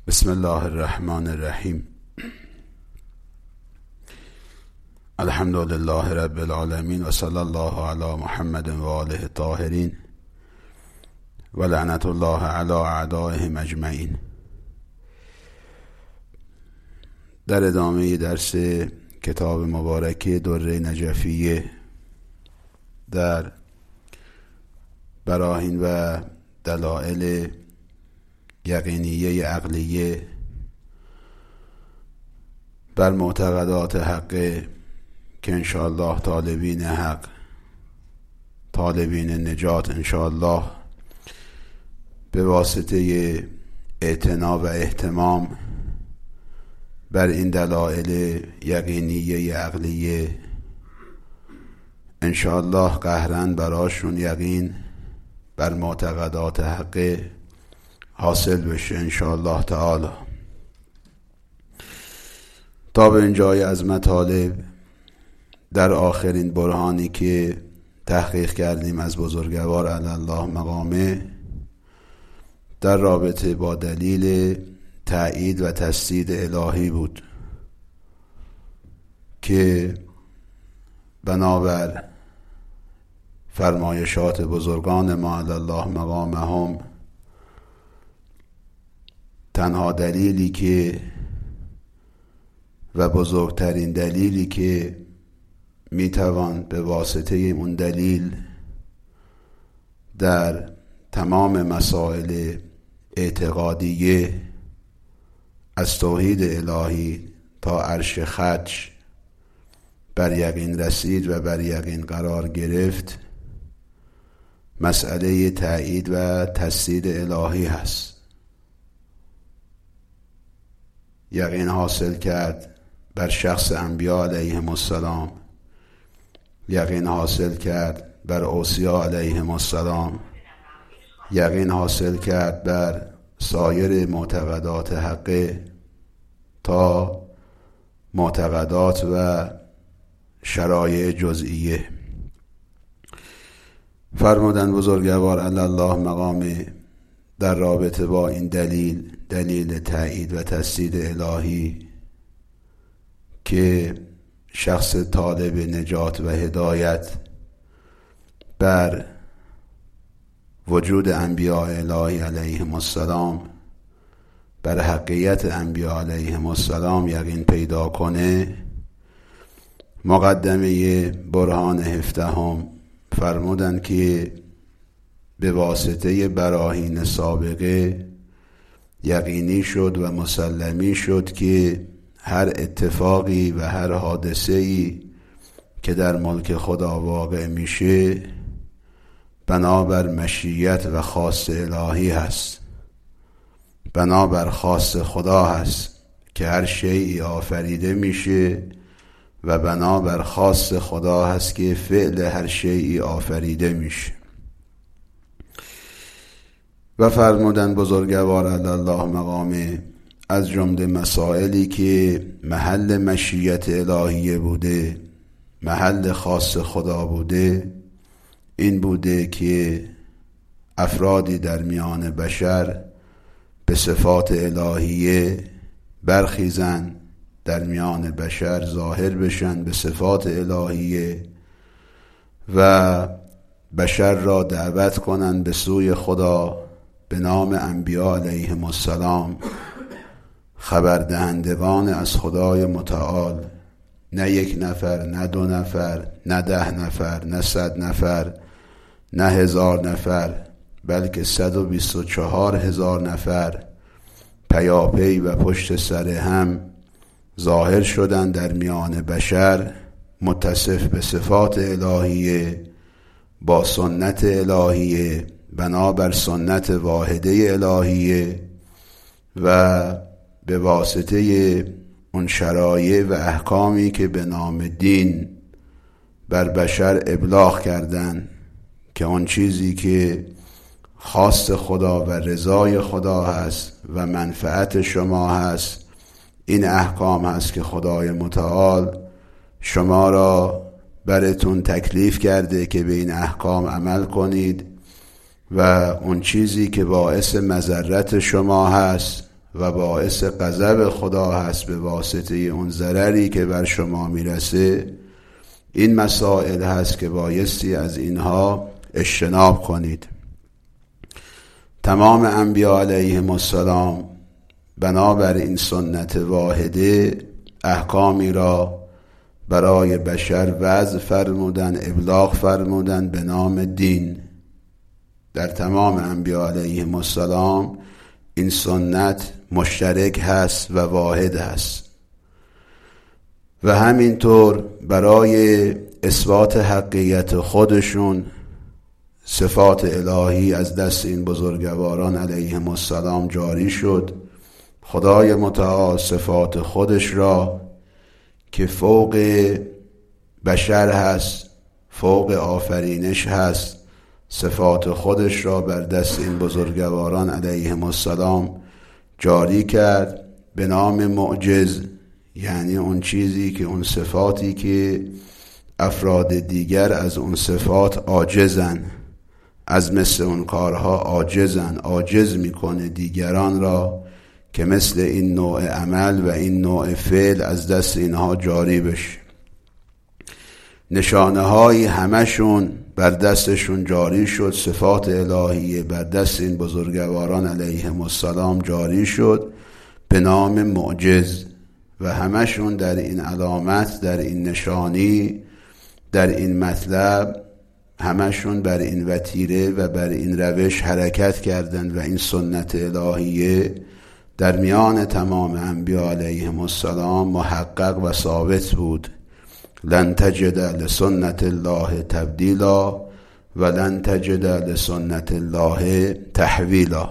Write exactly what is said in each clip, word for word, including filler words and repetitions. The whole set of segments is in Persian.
بسم الله الرحمن الرحیم. الحمد لله رب العالمین و صلی الله علی محمد و آله الطاهرین و لعنت الله علی اعدائهم اجمعین. در ادامه درس کتاب مبارک دره نجفیه در براهین و دلائل یقینیه عقلیه بر معتقدات حق که انشاءالله طالبین حق، طالبین نجات انشاءالله به واسطه اعتنا و اهتمام بر این دلائل یقینیه عقلیه انشاءالله قهرن براشون یقین بر معتقدات حق حاصل بشه انشاءالله تعالی. تا به اینجای از مطالب در آخرین برهانی که تحقیق کردیم از بزرگوار علی الله مقامه در رابطه با دلیل تأیید و تسدید الهی بود که بنابر فرمایشات بزرگان ما علی الله مقامهم تنها دلیلی که و بزرگترین دلیلی که میتوان به واسطه اون دلیل در تمام مسائل اعتقادیه از توحید الهی تا عرش خدش بر یقین رسید و بر یقین قرار گرفت مسئله تأیید و تسدید الهی هست. یقین حاصل کرد بر شخص انبیاء علیهم السلام، یقین حاصل کرد بر اوصیا علیهم السلام، یقین حاصل کرد بر سایر معتقدات حق تا معتقدات و شرایع جزئیه. فرمودن بزرگوار علی الله مقامه در رابطه با این دلیل، دلیل تأیید و تسدید الهی که شخص طالب نجات و هدایت بر وجود انبیاء الهی علیهم السلام، بر حقیقت انبیاء علیهم السلام یقین پیدا کنه، مقدمه برهان هفدهم فرمودن که به واسطه براهین سابقه یقینی شد و مسلمی شد که هر اتفاقی و هر حادثه‌ای که در ملک خدا واقع میشه بنابر مشیت و خواست الهی هست، بنابر خواست خدا هست که هر شیئی آفریده میشه و بنابر خواست خدا هست که فعل هر شیئی آفریده میشه. و فرمودن بزرگوار علی الله مقامه از جمله مسائلی که محل مشیت الهیه بوده، محل خاص خدا بوده، این بوده که افرادی در میان بشر به صفات الهیه برخیزن، در میان بشر ظاهر بشن به صفات الهیه و بشر را دعوت کنن به سوی خدا به نام انبیاء علیهم السلام، خبردهندگان از خدای متعال، نه یک نفر، نه دو نفر، نه ده نفر، نه صد نفر، نه هزار نفر، بلکه صد و بیست و چهار هزار نفر پیاپی و پشت سر هم ظاهر شدن در میان بشر، متصف به صفات الهیه با سنت الهیه بنابر سنت واحده الهیه و به واسطه اون شرایع و احکامی که به نام دین بر بشر ابلاغ کردن که اون چیزی که خواست خدا و رضای خدا هست و منفعت شما هست این احکام هست که خدای متعال شما را براتون تکلیف کرده که به این احکام عمل کنید و اون چیزی که باعث مضرت شما هست و باعث غضب خدا هست به واسطه اون ضرری که بر شما میرسه، این مسائل هست که بایستی از اینها اجتناب کنید. تمام انبیاء علیهم السلام بنابر این سنت واحده احکامی را برای بشر وضع فرمودن، ابلاغ فرمودن به نام دین. در تمام انبیاء علیهم السلام این سنت مشترک هست و واحد هست و همینطور برای اثبات حقیقت خودشون صفات الهی از دست این بزرگواران علیهم السلام جاری شد. خدای متعال صفات خودش را که فوق بشر هست، فوق آفرینش هست، صفات خودش را بر دست این بزرگواران علیهم السلام جاری کرد به نام معجز، یعنی اون چیزی که اون صفاتی که افراد دیگر از اون صفات عاجزن، از مثل اون کارها عاجزن، عاجز میکنه دیگران را که مثل این نوع عمل و این نوع فعل از دست اینها جاری بشه. نشانه های همشون بر دستشون جاری شد، صفات الهیه بر دست این بزرگواران علیهم السلام جاری شد به نام معجز و همشون در این علامت، در این نشانی، در این مطلب، همشون بر این وتیره و بر این روش حرکت کردند و این سنت الهیه در میان تمام انبیاء علیهم السلام محقق و ثابت بود. لن تجد لسنت الله تبدیلا و لن تجد لسنت الله تحویلا.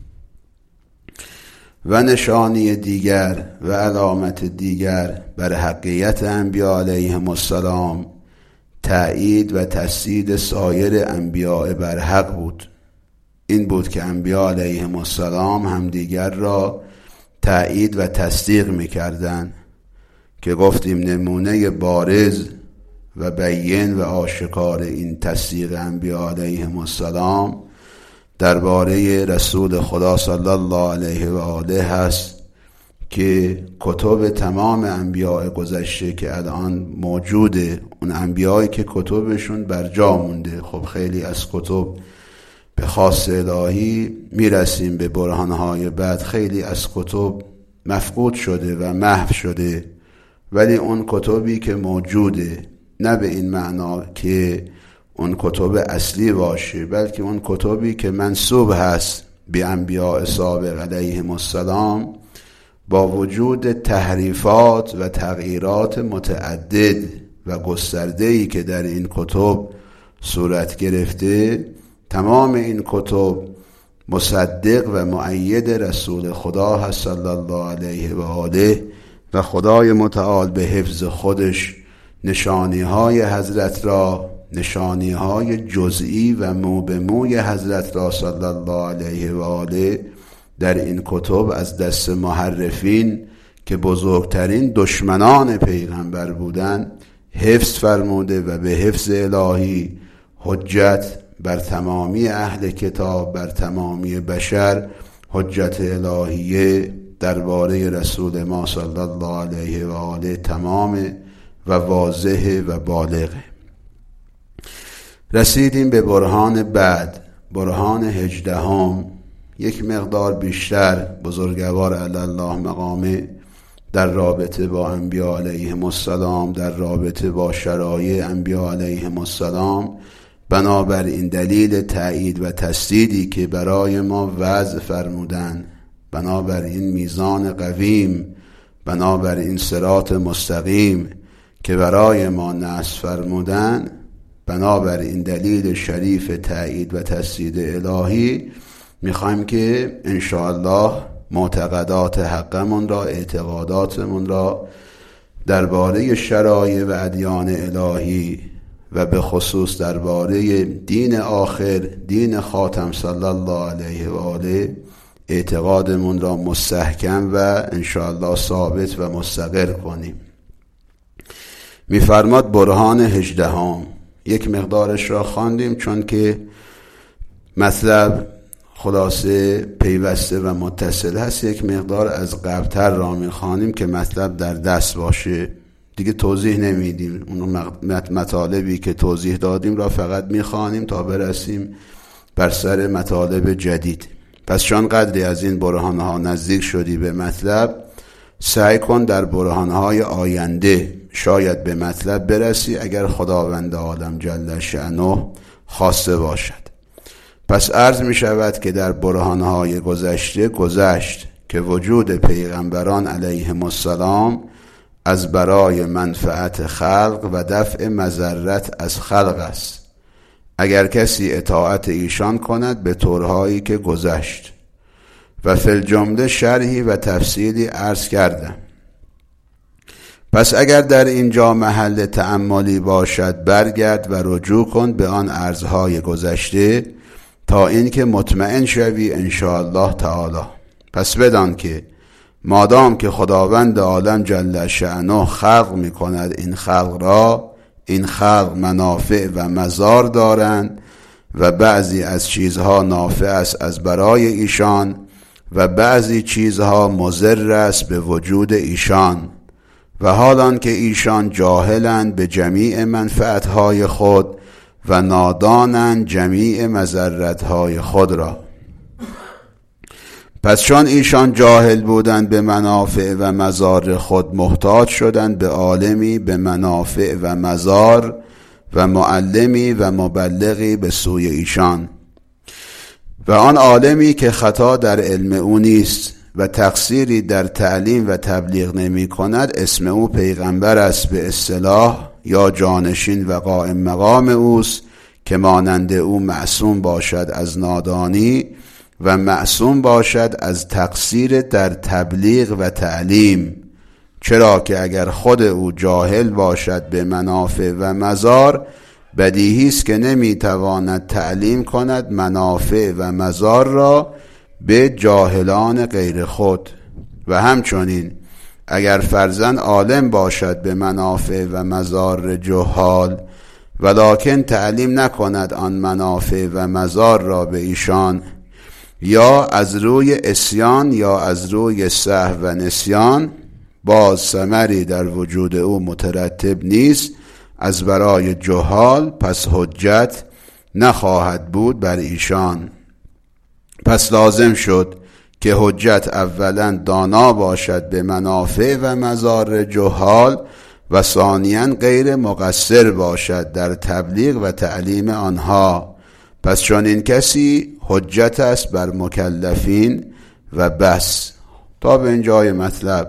و نشانی دیگر و علامت دیگر بر حقیقت انبیاء علیهم السلام تأیید و تصدیق سایر انبیاء بر حق بود. این بود که انبیاء علیهم السلام همدیگر را تأیید و تصدیق می‌کردند که گفتیم نمونه بارز و بیان و آشکار این تصدیق انبیاء علیهم السلام درباره رسول خدا صلی الله علیه و آله هست که کتب تمام انبیاء گذشته که الان موجوده، اون انبیایی که کتبشون بر جا مونده، خب خیلی از کتب به خاص الهی میرسیم به برهانهای بعد، خیلی از کتب مفقود شده و محو شده، ولی اون کتبی که موجوده نه به این معنا که اون کتب اصلی باشه، بلکه اون کتبی که منسوب هست به انبیاء سابق علیهم السلام با وجود تحریفات و تغییرات متعدد و گسترده‌ای که در این کتب صورت گرفته، تمام این کتب مصدق و مؤید رسول خدا هست صلی الله علیه و آله و خدای متعال به حفظ خودش نشانی های حضرت را، نشانی های جزئی و مو به موی حضرت را صلی الله علیه و آله در این کتب از دست محرفین که بزرگترین دشمنان پیغمبر بودند حفظ فرموده و به حفظ الهی حجت بر تمامی اهل کتاب، بر تمامی بشر حجت الهیه درباره رسول ما صلی الله علیه و آله تمام و واضح و بالغه. رسیدیم به برهان بعد، برهان هجدهم، یک مقدار بیشتر بزرگوار علی الله مقامه در رابطه با انبیاء علیهم السلام، در رابطه با شرایع انبیاء علیهم السلام، بنابر این دلیل تأیید و تصدیدی که برای ما وضع فرمودن، بنابر این میزان قویم، بنابر این صراط مستقیم که برای ما نصب فرمودن، بنابر این دلیل شریف تأیید و تصدید الهی میخوایم که انشاءالله معتقدات حقمون را، اعتقاداتمون را درباره شرایع و ادیان الهی و به خصوص درباره دین آخر، دین خاتم صلی الله علیه و آله، اعتقادمون را مستحکم و انشاءالله ثابت و مستقر کنیم. میفرماد برهان هجدهم، یک مقدارش را خواندیم چون که مطلب خلاصه پیوسته و متصل هست، یک مقدار از قبلتر را میخوانیم که مطلب در دست باشه. دیگه توضیح نمیدیم، اون مطالبی که توضیح دادیم را فقط میخوانیم تا برسیم بر سر مطالب جدید. پس چون قدری از این برهانها نزدیک شدی به مطلب، سعی کن در برهانهای آینده شاید به مطلب برسی اگر خداوند عالم جل شأنه خواسته باشد. پس عرض می شود که در برهانهای گذشته گذشت که وجود پیغمبران علیهم السلام از برای منفعت خلق و دفع مضرت از خلق است، اگر کسی اطاعت ایشان کند به طورهایی که گذشت و فی الجمله شرحی و تفصیلی عرض کردم. پس اگر در اینجا محل تأملی باشد برگرد و رجوع کن به آن عرضهای گذشته تا اینکه مطمئن شوی انشاءالله تعالی. پس بدان که مادام که خداوند عالم جل شأنه خلق می کند این خلق را، این خلق منافع و مضار دارند و بعضی از چیزها نافع است از برای ایشان و بعضی چیزها مضر است به وجود ایشان، و حالان که ایشان جاهلند به جمیع منفعتهای خود و نادانند جمیع مضرتهای خود را. پس چون ایشان جاهل بودند به منافع و مضار خود، محتاج شدند به عالمی به منافع و مضار و معلمی و مبلغی به سوی ایشان، و آن عالمی که خطا در علم او نیست و تقصیری در تعلیم و تبلیغ نمی کند اسم او پیغمبر است به اصطلاح، یا جانشین و قائم مقام اوست که مانند او معصوم باشد از نادانی و معصوم باشد از تقصیر در تبلیغ و تعلیم. چرا که اگر خود او جاهل باشد به منافع و مضار، بدیهی است که نمیتواند تعلیم کند منافع و مضار را به جاهلان غیر خود. و همچنین اگر فرزند عالم باشد به منافع و مضار جهال ولکن تعلیم نکند آن منافع و مضار را به ایشان، یا از روی عصیان یا از روی سهو و نسیان، باز ثمری در وجود او مترتب نیست از برای جهال، پس حجت نخواهد بود بر ایشان. پس لازم شد که حجت اولا دانا باشد به منافع و مضار جهال و ثانیاً غیر مقصر باشد در تبلیغ و تعلیم آنها. پس چون این کسی حجت است بر مکلفین و بس. تا به اینجای مطلب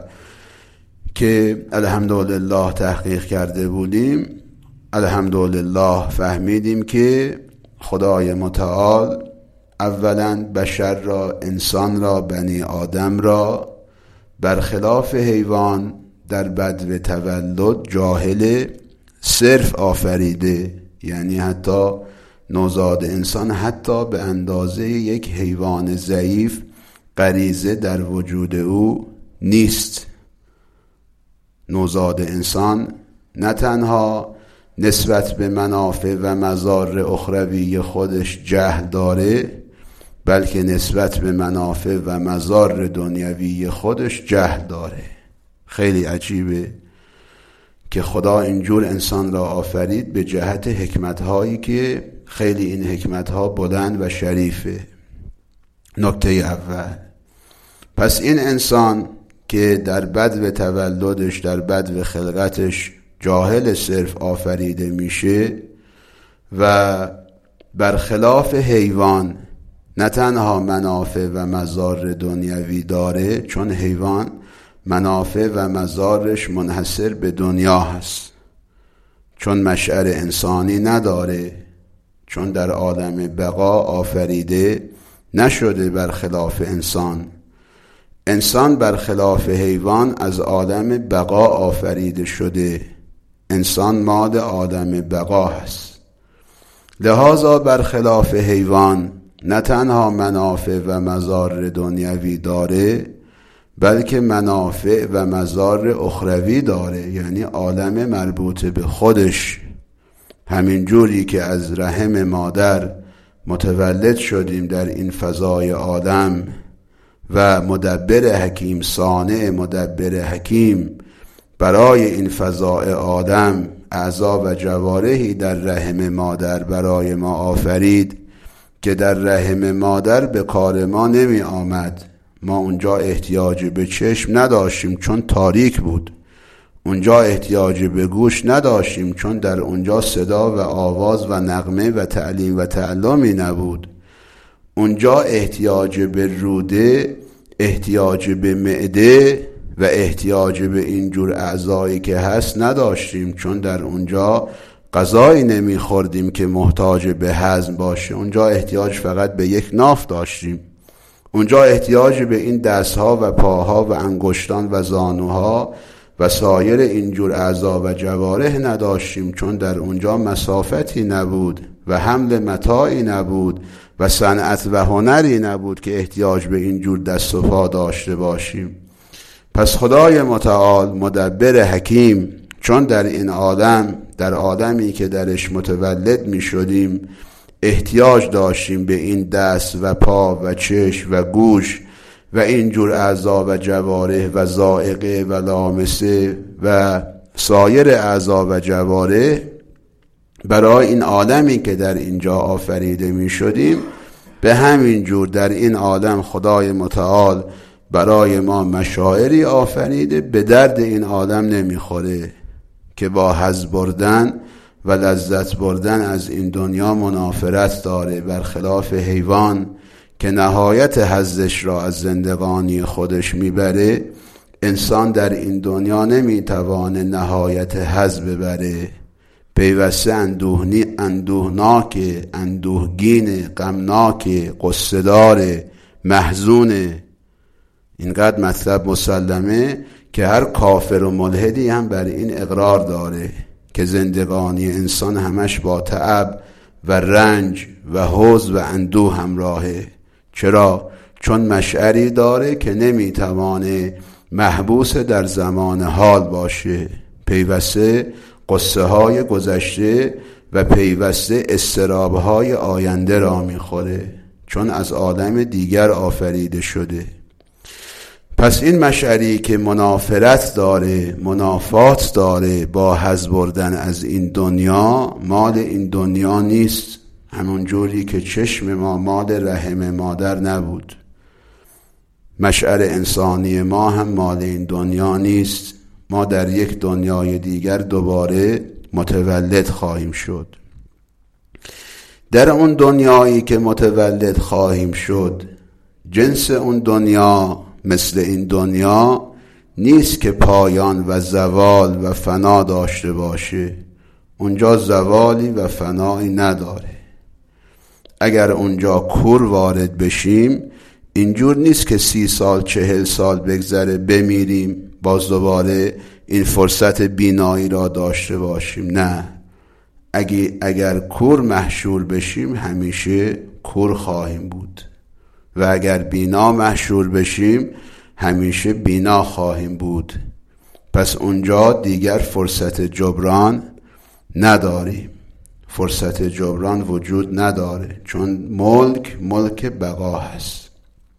که الحمدلله تحقیق کرده بودیم، الحمدلله فهمیدیم که خدای متعال اولا بشر را، انسان را، بنی آدم را برخلاف حیوان در بدو تولد جاهل صرف آفریده. یعنی حتی نوزاد انسان حتی به اندازه یک حیوان ضعیف غریزه در وجود او نیست. نوزاد انسان نه تنها نسبت به منافع و مضار اخروی خودش جهل داره، بلکه نسبت به منافع و مضار دنیوی خودش جهل داره. خیلی عجیبه که خدا اینجور انسان را آفرید به جهت حکمت‌هایی که خیلی این حکمت‌ها بلند و شریفه. نکته اول، پس این انسان که در بدو تولدش، در بدو خلقتش جاهل صرف آفریده میشه و برخلاف حیوان نه تنها منافع و مضار دنیوی داره، چون حیوان منافع و مضارش منحصر به دنیا هست، چون مشعر انسانی نداره، چون در عالم بقا آفریده نشده برخلاف انسان. انسان برخلاف حیوان از عالم بقا آفریده شده، انسان ماد عالم بقا هست. لذا برخلاف حیوان نه تنها منافع و مضار دنیوی داره، بلکه منافع و مضار اخروی داره، یعنی عالم مربوط به خودش. همین جوری که از رحم مادر متولد شدیم در این فضای عالم و مدبر حکیم، صانع مدبر حکیم برای این فضای عالم اعضا و جوارحی در رحم مادر برای ما آفرید که در رحم مادر به کار ما نمی آمد. ما اونجا احتیاج به چشم نداشتیم چون تاریک بود، اونجا احتیاج به گوش نداشتیم چون در اونجا صدا و آواز و نغمه و تعلیم و تعلمی نبود، اونجا احتیاج به روده، احتیاج به معده و احتیاج به اینجور اعضایی که هست نداشتیم چون در اونجا غذایی نمیخوردیم که محتاج به هضم باشه، اونجا احتیاج فقط به یک ناف داشتیم، اونجا احتیاج به این دستها و پاها و انگشتان و زانوها و سایر اینجور اعضا و جوارح نداشتیم چون در اونجا مسافتی نبود و حمل متاعی نبود و صنعت و هنری نبود که احتیاج به اینجور دست و پا داشته باشیم. پس خدای متعال مدبر حکیم چون در این عالم، در عالمی که درش متولد می شدیم احتیاج داشتیم به این دست و پا و چشم و گوش و اینجور اعضا و جوارح و ذائقه و لامسه و سایر اعضا و جوارح برای این عالمی که در اینجا آفریده می شدیم، به همین جور در این عالم خدای متعال برای ما مشاعری آفریده به درد این عالم نمیخوره که با حظ بردن و لذت بردن از این دنیا منافرت داره، برخلاف حیوان که نهایت حظش را از زندگانی خودش میبره. انسان در این دنیا نمیتوانه نهایت حظ ببره، پیوسته اندوهنی اندوهناک، اندوهگین، غمناک، قصه‌دار، محزون. اینقدر مطلب مسلمه که هر کافر و ملحدی هم بر این اقرار داره که زندگانی انسان همش با تعب و رنج و حزن و اندوه همراهه. چرا؟ چون مشعری داره که نمیتوانه محبوس در زمان حال باشه، پیوسته قصه های گذشته و پیوسته اضطراب های آینده را میخوره چون از عالم دیگر آفریده شده. پس این مشعری که منافرت داره، منافات داره با حظ بردن از این دنیا، مال این دنیا نیست، همون جوری که چشم ما مال رحم مادر نبود. مشعر انسانی ما هم مال این دنیا نیست، ما در یک دنیای دیگر دوباره متولد خواهیم شد. در اون دنیایی که متولد خواهیم شد، جنس اون دنیا مثل این دنیا نیست که پایان و زوال و فنا داشته باشه، اونجا زوالی و فنایی نداره. اگر اونجا کور وارد بشیم اینجور نیست که سی سال چهل سال بگذره بمیریم باز دوباره این فرصت بینایی را داشته باشیم. نه، اگر, اگر کور محشور بشیم همیشه کور خواهیم بود و اگر بینا محشور بشیم همیشه بینا خواهیم بود. پس اونجا دیگر فرصت جبران نداریم، فرصت جبران وجود نداره چون ملک ملک بقا هست.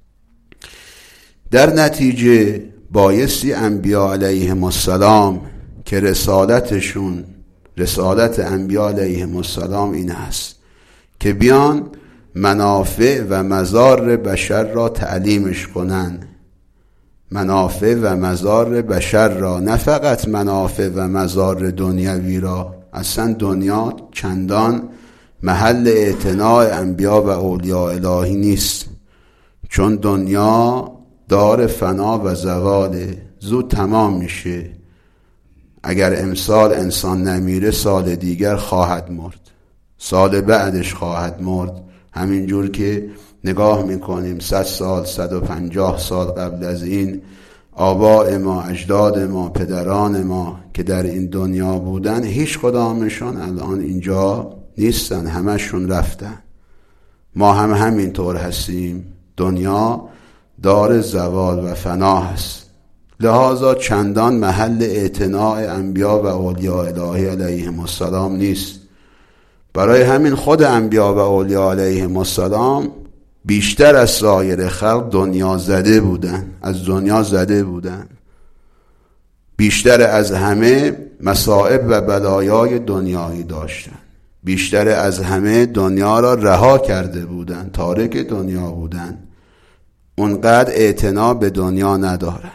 در نتیجه بایستی انبیاء علیهم السلام که رسالتشون، رسالت انبیاء علیهم السلام این هست که بیان منافع و مضار بشر را تعلیمش کنن، منافع و مضار بشر را، نه فقط منافع و مضار دنیوی را. اصلا دنیا چندان محل اعتناع انبیاء و اولیاء الهی نیست چون دنیا دار فنا و زواله، زود تمام میشه. اگر امسال انسان نمیره سال دیگر خواهد مرد، سال بعدش خواهد مرد. همینجور که نگاه میکنیم صد سال، صد و پنجاه سال قبل از این آباء ما، اجداد ما، پدران ما که در این دنیا بودن هیچ کدامشون الان اینجا نیستن، همشون رفتن. ما هم همینطور هستیم، دنیا دار زوال و فنا هست، لذا چندان محل اعتناع انبیاء و اولیاء الهی علیهم السلام نیست. برای همین خود انبیا و اولیاء علیهم السلام بیشتر از سایر خلق دنیا زده بودن، از دنیا زده بودن، بیشتر از همه مصائب و بلایای دنیایی داشتن، بیشتر از همه دنیا را رها کرده بودن، تارک دنیا بودن، اونقدر اعتنا به دنیا ندارن.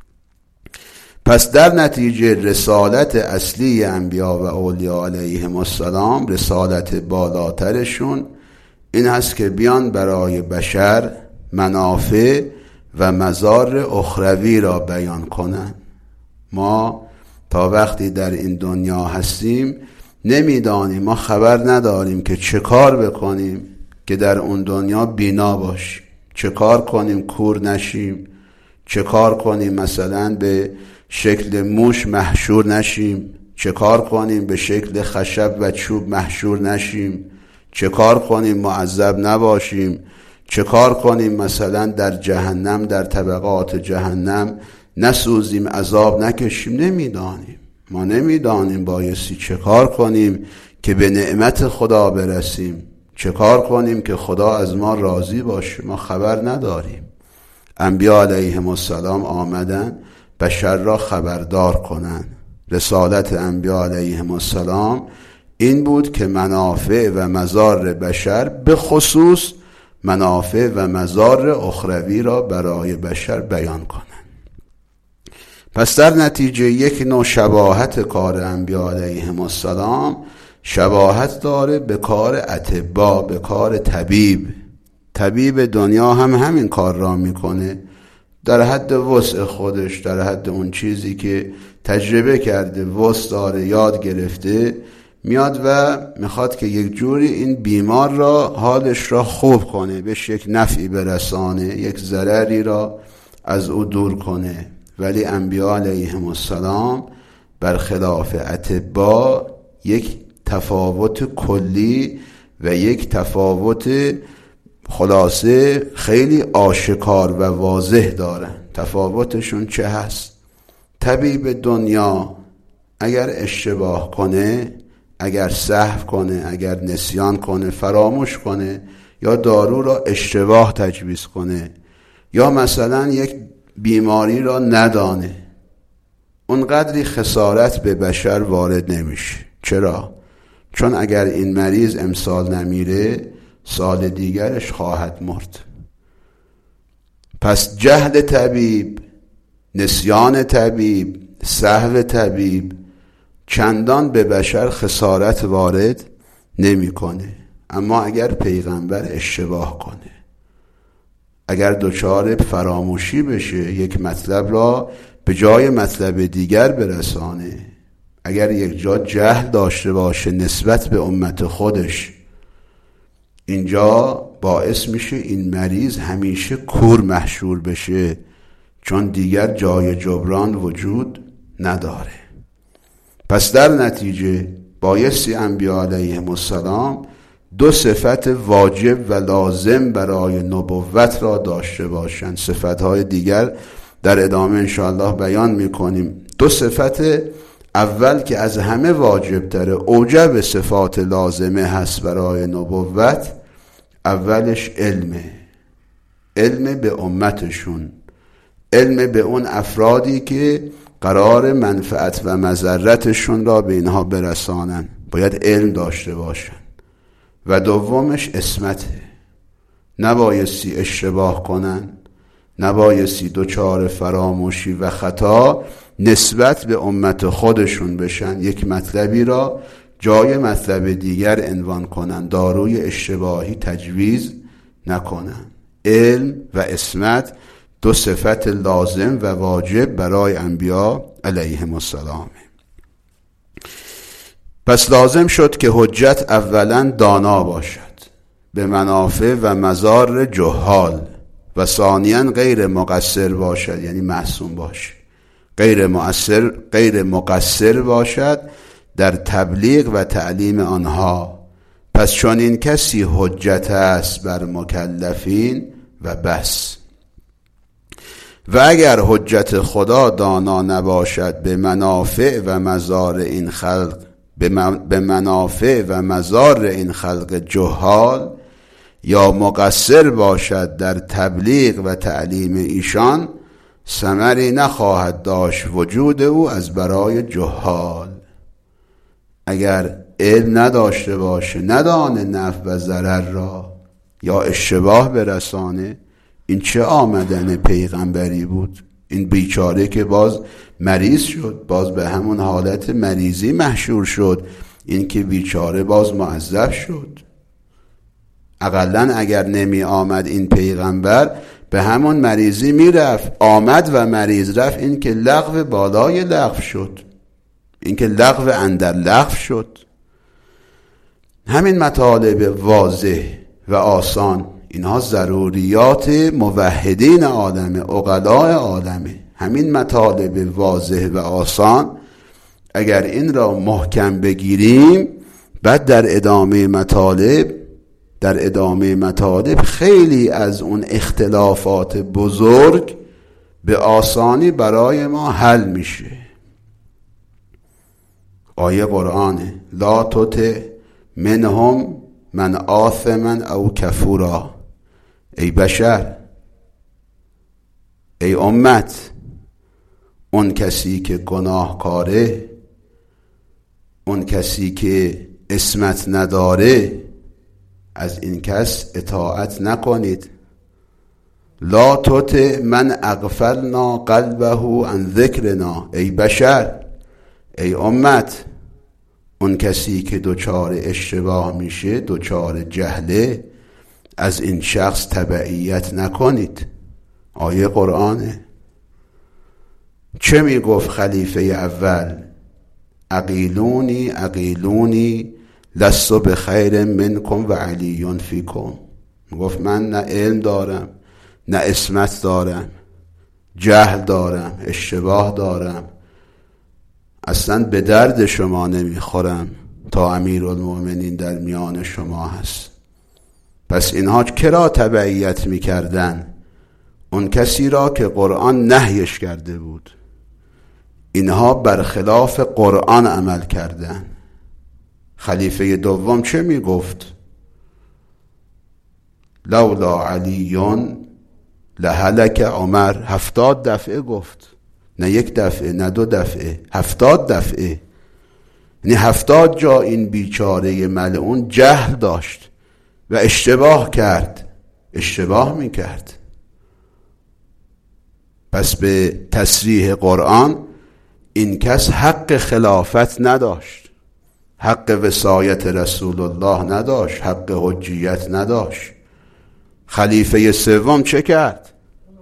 پس در نتیجه رسالت اصلی انبیا و اولیاء علیهم السلام، رسالت بالاترشون این هست که بیان برای بشر منافع و مضار اخروی را بیان کنند. ما تا وقتی در این دنیا هستیم نمیدانیم، ما خبر نداریم که چه کار بکنیم که در اون دنیا بینا باشیم، چه کار کنیم کور نشیم، چه کار کنیم مثلا به شکل موش محشور نشیم، چه کار کنیم به شکل خشب و چوب محشور نشیم، چه کار کنیم معذب نباشیم، چه کار کنیم مثلا در جهنم، در طبقات جهنم نسوزیم، عذاب نکشیم. نمیدانیم، ما نمیدانیم بایستی چه کار کنیم که به نعمت خدا برسیم، چه کار کنیم که خدا از ما راضی باشه، ما خبر نداریم. انبیا علیهم السلام آمدن بشر را خبردار کنند. رسالت انبیا علیهم السلام این بود که منافع و مضار بشر، به خصوص منافع و مضار اخروی را برای بشر بیان کنند. پس در نتیجه یک نوع شباهت کار انبیا علیهم السلام شباهت داره به کار اطبا، به کار طبیب. طبیب دنیا هم همین کار را میکنه، در حد وسع خودش، در حد اون چیزی که تجربه کرده، وسع داره، یاد گرفته، میاد و میخواد که یک جوری این بیمار را، حالش را خوب کنه، بهش یک نفعی برسانه، یک ضرری را از او دور کنه. ولی انبیا علیهم السلام برخلاف اطبا یک تفاوت کلی و یک تفاوت خلاصه خیلی آشکار و واضح دارن. تفاوتشون چه هست؟ طبیب دنیا اگر اشتباه کنه، اگر سهو کنه، اگر نسیان کنه، فراموش کنه، یا دارو را اشتباه تجویز کنه، یا مثلا یک بیماری را ندانه، اونقدری خسارت به بشر وارد نمیشه. چرا؟ چون اگر این مریض امسال نمیره، سال دیگرش خواهد مرد. پس جهل طبیب، نسیان طبیب، سهو طبیب چندان به بشر خسارت وارد نمیکنه. اما اگر پیغمبر اشتباه کنه، اگر دچار فراموشی بشه، یک مطلب را به جای مطلب دیگر برسانه، اگر یک جا جهل داشته باشه نسبت به امت خودش، اینجا باعث میشه این مریض همیشه کور محشور بشه، چون دیگر جای جبران وجود نداره. پس در نتیجه بایستی انبیا علیهم السلام دو صفت واجب و لازم برای نبوت را داشته باشند. صفتهای دیگر در ادامه انشاءالله بیان میکنیم. دو صفت اول که از همه واجب تره، اوجب صفات لازمه هست برای نبوت، اولش علمه، علم به امتشون، علم به اون افرادی که قرار منفعت و مضرتشون را به اینها برسانن، باید علم داشته باشن. و دومش عصمته، نبایستی اشتباه کنن، نبایستی دوچار فراموشی و خطا نسبت به امت خودشون بشن، یک مطلبی را جای مطلب دیگر عنوان کنن، داروی اشتباهی تجویز نکنن. علم و عصمت دو صفت لازم و واجب برای انبیا علیهم السلام. پس لازم شد که حجت اولا دانا باشد به منافع و مضار جهال، و ثانیاً غیر مقصر باشد، یعنی معصوم باشد، غیر مؤثر غیر مقصر باشد در تبلیغ و تعلیم آنها. پس چون این کسی حجت است بر مکلفین و بس. و اگر حجت خدا دانا نباشد به منافع و مضار این خلق به منافع و مضار این خلق جهال یا مقصر باشد در تبلیغ و تعلیم ایشان، ثمری نخواهد داشت وجود او از برای جهال. اگر علم نداشته باشه، ندانه نفع و ضرر را یا اشتباه برسانه، این چه آمدن پیغمبری بود؟ این بیچاره که باز مریض شد، باز به همون حالت مریضی محشور شد. این که بیچاره باز معذب شد. اقلن اگر نمی آمد این پیغمبر، به همون مریضی می رفت. آمد و مریض رفت. این که لغو بالای لغو شد، این که لغو اندر لغو شد. همین مطالب واضح و آسان، اینها ضروریات موحدین عالمه، عقلاء عالمه. همین مطالب واضح و آسان اگر این را محکم بگیریم، بعد در ادامه مطالب در ادامه مطالب خیلی از اون اختلافات بزرگ به آسانی برای ما حل میشه. آیه قرآنه: لا تطع منهم من آثما او کفورا. ای بشر، ای امت، اون کسی که گناهکاره، اون کسی که عصمت نداره، از این کس اطاعت نکنید. لا تطع من اغفلنا قلبه عن ذکرنا. ای بشر، ای امت، اون کسی که دوچار اشتباه میشه، دوچار جهله، از این شخص تبعیت نکنید. آیه قرآنه. چه میگفت خلیفه اول؟ اقیلونی اقیلونی لست بخیر منکم و علی فیکم. میگفت من نه علم دارم، نه عصمت دارم، جهل دارم، اشتباه دارم، اصلا به درد شما نمیخورم تا امیرالمؤمنین در میان شما هست. پس اینها کرا تبعیت میکردن؟ اون کسی را که قرآن نهیش کرده بود. اینها برخلاف قرآن عمل کردن. خلیفه دوم چه میگفت؟ لولا علیون لهلک عمر. هفتاد دفعه گفت، نه یک دفعه، نه دو دفعه، هفتاد دفعه. یعنی هفتاد جا این بیچاره ملعون جهل داشت و اشتباه کرد، اشتباه میکرد. پس به تصریح قرآن این کس حق خلافت نداشت، حق وصایت رسول الله نداشت، حق حجیت نداشت. خلیفه سوم چه کرد؟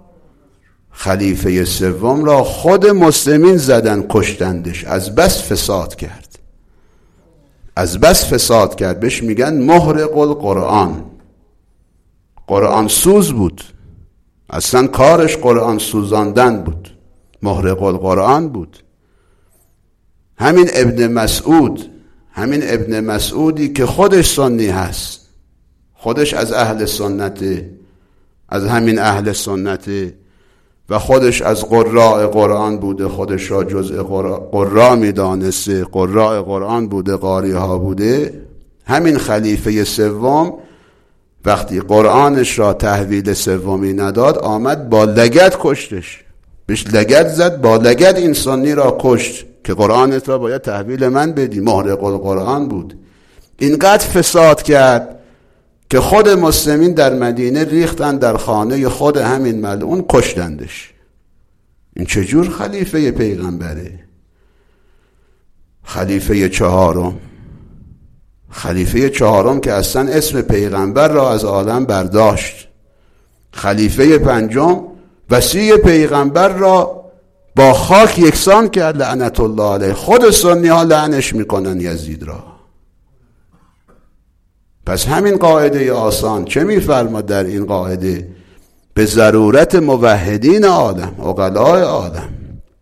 خلیفه سوم را خود مسلمین زدن، کشتندش، از بس فساد کرد، از بس فساد کرد. بهش میگن محرق القرآن. قرآن سوز بود، اصلا کارش قرآن سوزاندن بود، محرق القرآن بود. همین ابن مسعود، همین ابن مسعودی که خودش سنی هست، خودش از اهل سنته، از همین اهل سنته و خودش از قراء قرآن بوده، خودش را جزء قراء میدانسته، قراء قرآن بوده، قاری ها بوده. همین خلیفه سوم وقتی قرآنش را تحویل سومی نداد، آمد با لگد کشتش، بهش لگد زد، با لگد این سنی را کشت که قرآنت را باید تحویل من بدی. محرق القرآن بود. اینقدر فساد کرد که خود مسلمین در مدینه ریختن در خانه خود همین ملعون، کشتندش. این چجور خلیفه پیغمبره؟ خلیفه چهارم، خلیفه چهارم که اصلا اسم پیغمبر را از عالم برداشت. خلیفه پنجم وصی پیغمبر را با خاک یکسان کرد، لعنت الله علیه. خود سنی ها لعنش میکنن یزید را. پس همین قاعده آسان چه میفرماد در این قاعده؟ به ضرورت موحدین عالم، عقلاء عالم،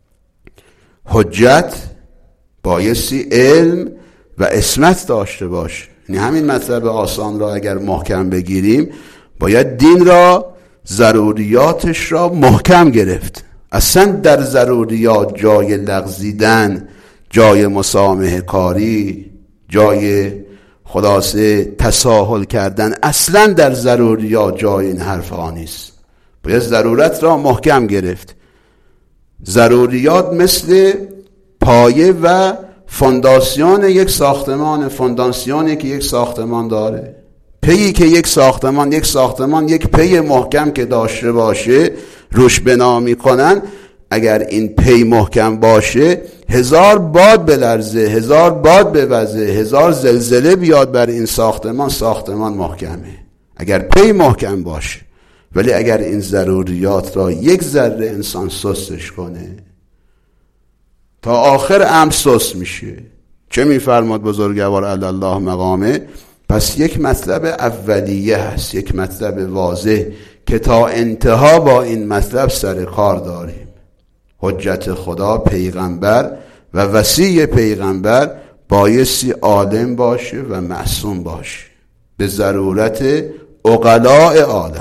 حجت بایستی علم و عصمت داشته باش. یعنی همین مطلب آسان را اگر محکم بگیریم، باید دین را، ضروریاتش را محکم گرفت. اصلا در ضروریات جای لغزیدن جای مسامحه کاری، جای خلاصه تساهل کردن اصلا در ضروریات جای این حرف ها نیست. باید ضرورت را محکم گرفت. ضروریات مثل پایه و فونداسیون یک ساختمان، فونداسیونی که یک ساختمان داره، پیی که یک ساختمان یک ساختمان یک پی محکم که داشته باشه روش بنا میکنن. اگر این پی محکم باشه هزار باد بلرزه، هزار باد بوزه، هزار زلزله بیاد بر این ساختمان، ساختمان محکمه اگر پی محکم باشه. ولی اگر این ضروریات را یک ذره انسان سستش کنه تا آخر امر سست میشه. چه میفرماد بزرگوار علی الله مقامه؟ پس یک مطلب اولیه هست، یک مطلب واضح که تا انتها با این مطلب سر کار داریم. حجت خدا پیغمبر و وصی پیغمبر بایستی عالم باشه و معصوم باشه به ضرورت عقلاء عالم.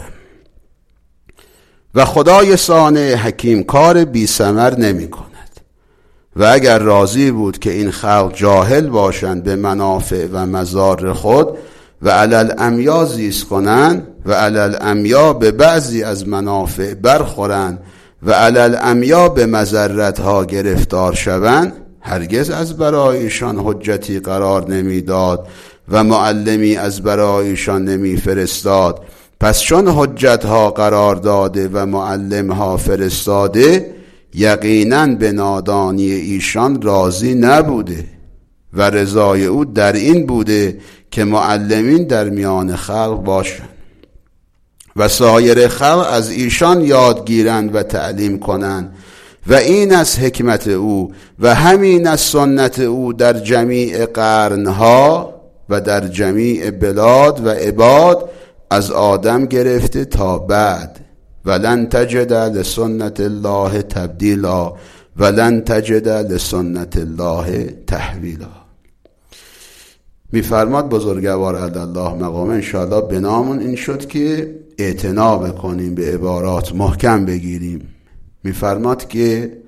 و خدای صانع حکیم کار بی ثمر نمی کند و اگر راضی بود که این خلق جاهل باشند به منافع و مضار خود و علل امیا زیست کنند و علل امیا به بعضی از منافع برخورند و علل امیا به مضرت ها گرفتار شوند، هرگز از برایشان حجتی قرار نمی داد و معلمی از برایشان نمی فرستاد. پس چون حجت ها قرار داده و معلم ها فرستاده، یقیناً به نادانی ایشان راضی نبوده و رضای او در این بوده که معلمین در میان خلق باشند و سایر خلق از ایشان یادگیرند و تعلیم کنند و این از حکمت او و همین از سنت او در جمیع قرنها و در جمیع بلاد و عباد از آدم گرفته تا بعد. ولن تجد لسنت الله تبدیلا ولن تجد لسنت الله تحویلا. میفرماد بزرگوار علی الله مقام انشاءالله بنامون این شد که اعتنا بکنیم، به عبارات محکم بگیریم. میفرماد که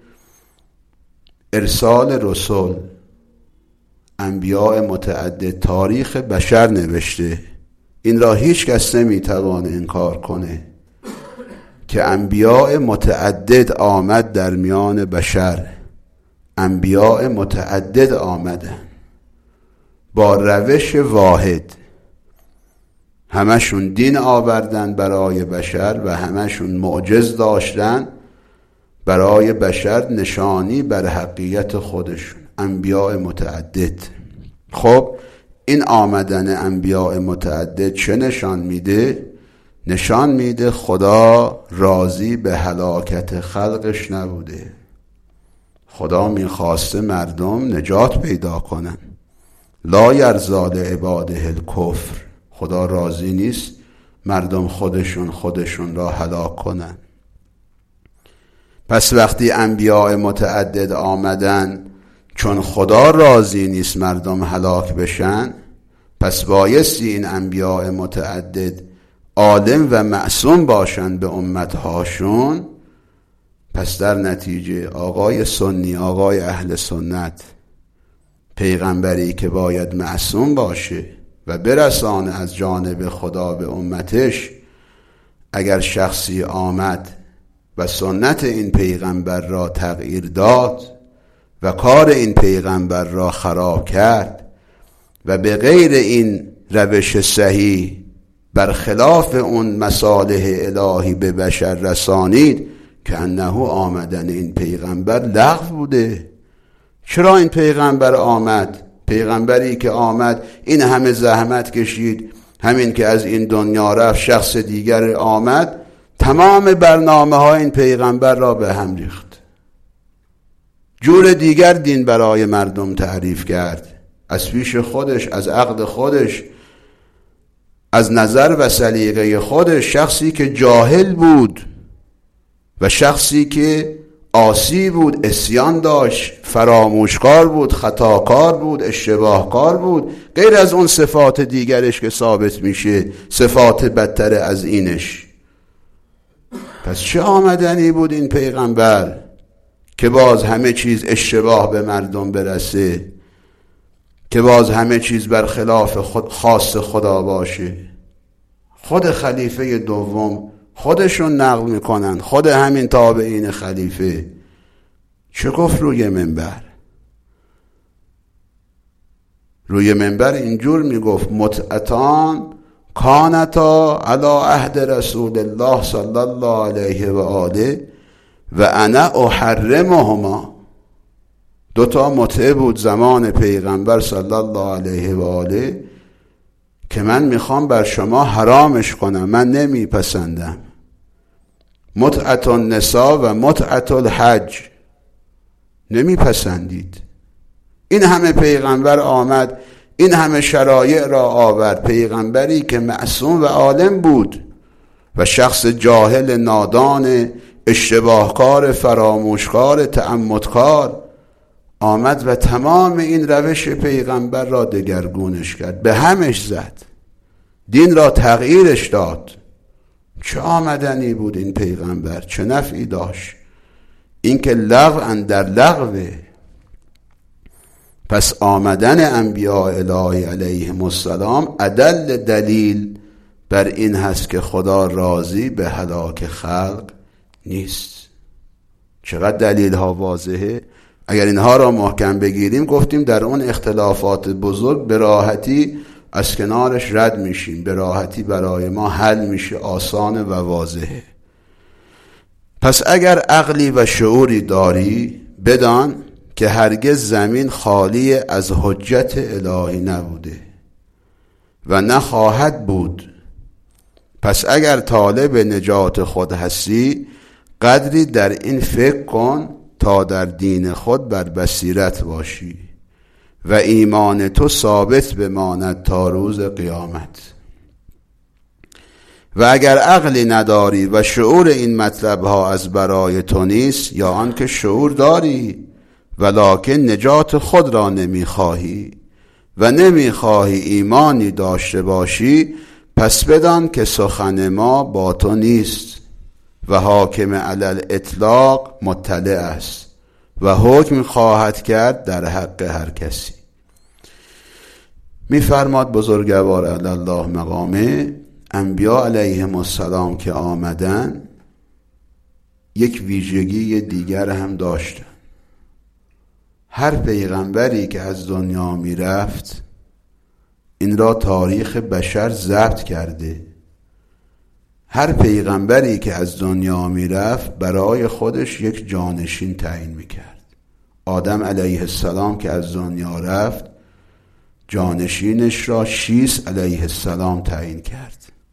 ارسال رسول، انبیاء متعدد تاریخ بشر نوشته، این را هیچ کس نمیتوانه انکار کنه که انبیاء متعدد آمد در میان بشر. انبیاء متعدد آمدن با روش واحد، همشون دین آوردن برای بشر و همشون معجز داشتن برای بشر، نشانی بر حقیقت خودشون. انبیاء متعدد. خب این آمدن انبیاء متعدد چه نشان میده؟ نشان میده خدا راضی به هلاکت خلقش نبوده. خدا میخواسته مردم نجات پیدا کنن. لا یرضی لعباده الکفر. خدا راضی نیست مردم خودشون خودشون را هلاک کنن. پس وقتی انبیاء متعدد آمدن، چون خدا راضی نیست مردم هلاک بشن، پس بایستی این انبیاء متعدد عالم و معصوم باشند به امتهاشون. پس در نتیجه آقای سنی، آقای اهل سنت، پیغمبری که باید معصوم باشه و برسانه از جانب خدا به امتش، اگر شخصی آمد و سنت این پیغمبر را تغییر داد و کار این پیغمبر را خراب کرد و به غیر این روش صحیح برخلاف اون مصالح الهی به بشر رسانید، که انه آمدن این پیغمبر لغو بوده. چرا این پیغمبر آمد؟ پیغمبری که آمد این همه زحمت کشید، همین که از این دنیا رفت شخص دیگر آمد، تمام برنامه های این پیغمبر را به هم ریخت، جور دیگر دین برای مردم تعریف کرد، از پیش خودش، از عقل خودش، از نظر و سلیقه خودش. شخصی که جاهل بود و شخصی که عاصی بود، عصیان داشت، فراموشکار بود، خطاکار بود، اشتباهکار بود، غیر از اون صفات دیگرش که ثابت میشه، صفات بدتر از اینش. پس چه آمدنی بود این پیغمبر که باز همه چیز اشتباه به مردم برسه، که باز همه چیز برخلاف خود خاص خدا باشه. خود خلیفه دوم خودشون نقل میکنن، خود همین تابعین خلیفه چه گفت روی منبر؟ روی منبر اینجور میگفت متعتان کانتا علی عهد رسول الله صلی الله علیه و آله و انا احرمهما. دوتا متعه بود زمان پیغمبر صلی الله علیه و آله که من میخوام بر شما حرامش کنم، من نمیپسندم. متعت النساء و متعت الحج نمیپسندید. این همه پیغمبر آمد، این همه شرایع را آورد، پیغمبری که معصوم و عالم بود و شخص جاهل نادان اشتباهکار فراموشکار تعمدکار آمد و تمام این روش پیغمبر را دگرگونش کرد، به همش زد، دین را تغییرش داد. چه آمدنی بود این پیغمبر، چه نفعی داشت؟ این که لغو اندر لغوه. پس آمدن انبیاء الهی علیهم السلام ادل دلیل بر این هست که خدا راضی به هلاک خلق نیست. چقدر دلیل ها واضحه. اگر اینها را محکم بگیریم گفتیم در اون اختلافات بزرگ به راحتی از کنارش رد میشیم، به راحتی برای ما حل میشه، آسان و واضحه. پس اگر عقلی و شعوری داری بدان که هرگز زمین خالی از حجت الهی نبوده و نخواهد بود. پس اگر طالب نجات خود هستی قدری در این فکر کن تا در دین خود بر بصیرت باشی و ایمان تو ثابت بماند تا روز قیامت. و اگر عقلی نداری و شعور این مطلب ها از برای تو نیست، یا آنکه شعور داری ولکن نجات خود را نمیخواهی و نمیخواهی ایمانی داشته باشی، پس بدان که سخن ما با تو نیست و حاکم علی الاطلاق مطلع است و حکم خواهد کرد در حق هر کسی. میفرماد بزرگوار علی الله مقامه، انبیاء علیهم السلام که آمدن یک ویژگی دیگر هم داشتن. هر پیغمبری که از دنیا می رفت، این را تاریخ بشر ضبط کرده، هر پیغمبری که از دنیا می رفت برای خودش یک جانشین تعیین می کرد. آدم علیه السلام که از دنیا رفت جانشینش را شیث علیه السلام تعیین کرد.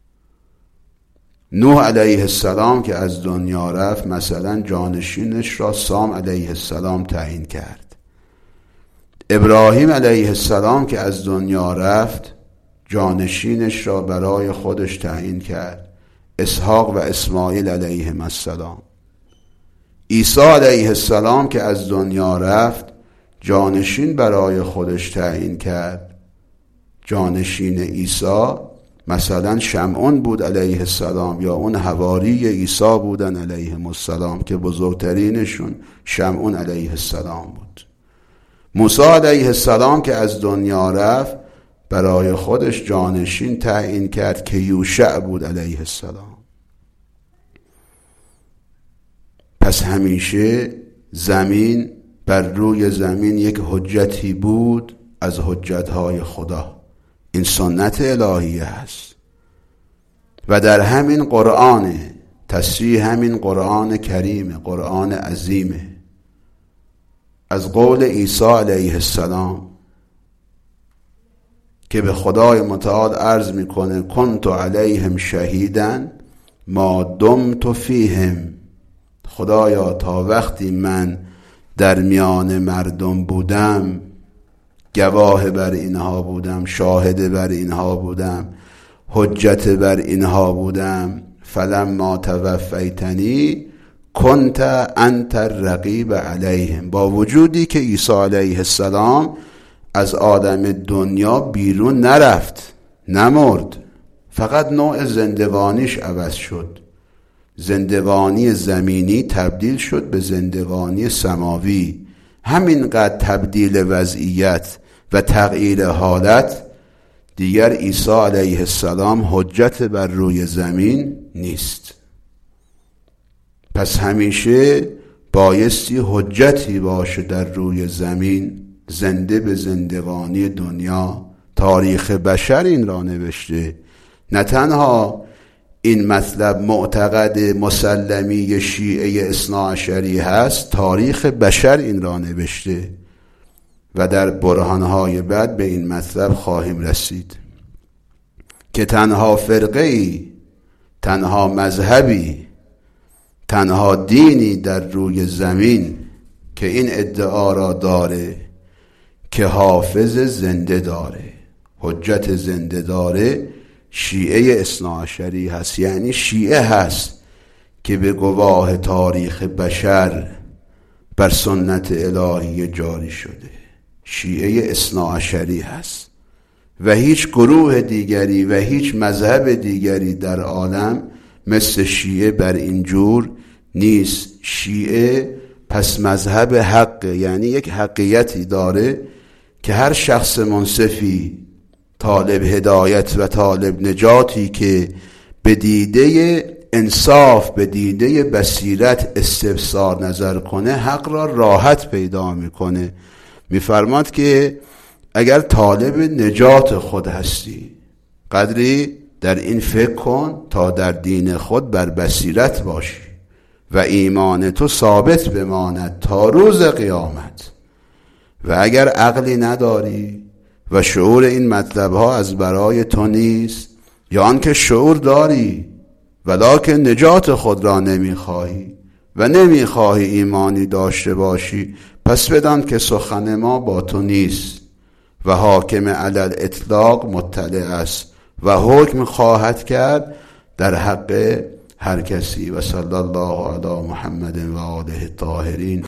نوح علیه السلام که از دنیا رفت مثلا جانشینش را سام علیه السلام تعیین کرد. ابراهیم علیه السلام که از دنیا رفت جانشینش را برای خودش تعیین کرد، اسحاق و اسماعیل علیهم السلام. عیسی علیه السلام که از دنیا رفت جانشین برای خودش تعیین کرد. جانشین عیسی مثلا شمعون بود علیه السلام، یا اون حواری عیسی بودن علیهم السلام که بزرگترینشون شمعون علیه السلام بود. موسی علیه السلام که از دنیا رفت برای خودش جانشین تعیین کرد که یوشع بود علیه السلام. پس همیشه زمین بر روی زمین یک حجتی بود از حجتهای خدا. این سنت الهیه است و در همین قرآن تصریح همین قرآن کریم، قرآن عظیمه، از قول عیسی علیه السلام که به خدای متعال عرض میکنه کنت علیهم شهیدا ما دمت فیهم. خدایا تا وقتی من در میان مردم بودم گواه بر اینها بودم، شاهد بر اینها بودم، حجت بر اینها بودم. فلما توفیتنی کنت انت الرقیب علیهم. با وجودی که عیسی علیه السلام از عالم دنیا بیرون نرفت، نمرد، فقط نوع زندگانیش عوض شد. زندگانی زمینی تبدیل شد به زندگانی سماوی. همینقدر تبدیل وضعیت و تغییر حالت، دیگر عیسی علیه السلام حجت بر روی زمین نیست. پس همیشه بایستی حجتی باشه در روی زمین. زنده به زندگانی دنیا. تاریخ بشر این را نوشته. نه تنها این مطلب معتقد مسلمی شیعه اثناعشری هست، تاریخ بشر این را نوشته و در برهانهای بعد به این مطلب خواهیم رسید که تنها فرقه‌ای، تنها مذهبی، تنها دینی در روی زمین که این ادعا را داره که حافظ زنده داره، حجت زنده داره، شیعه اثناعشری هست. یعنی شیعه هست که به گواه تاریخ بشر بر سنت الهی جاری شده. شیعه اثناعشری هست و هیچ گروه دیگری و هیچ مذهب دیگری در عالم مثل شیعه بر این جور نیست. شیعه پس مذهب حق، یعنی یک حقیقتی داره که هر شخص منصفی، طالب هدایت و طالب نجاتی که به دیده انصاف، به دیده بصیرت استبصار نظر کنه، حق را راحت پیدا میکنه. میفرماد که اگر طالب نجات خود هستی، قدری در این فکر کن تا در دین خود بر بصیرت باشی و ایمان تو ثابت بماند تا روز قیامت. و اگر عقلی نداری و شعور این مطلب ها از برای تو نیست، یا آنکه شعور داری ولکن نجات خود را نمیخواهی و نمیخواهی ایمانی داشته باشی، پس بدان که سخن ما با تو نیست و حاکم علی الاطلاق مطلع است و حکم خواهد کرد در حق هر کسی. و صلی الله علی محمد و آله الطاهرین.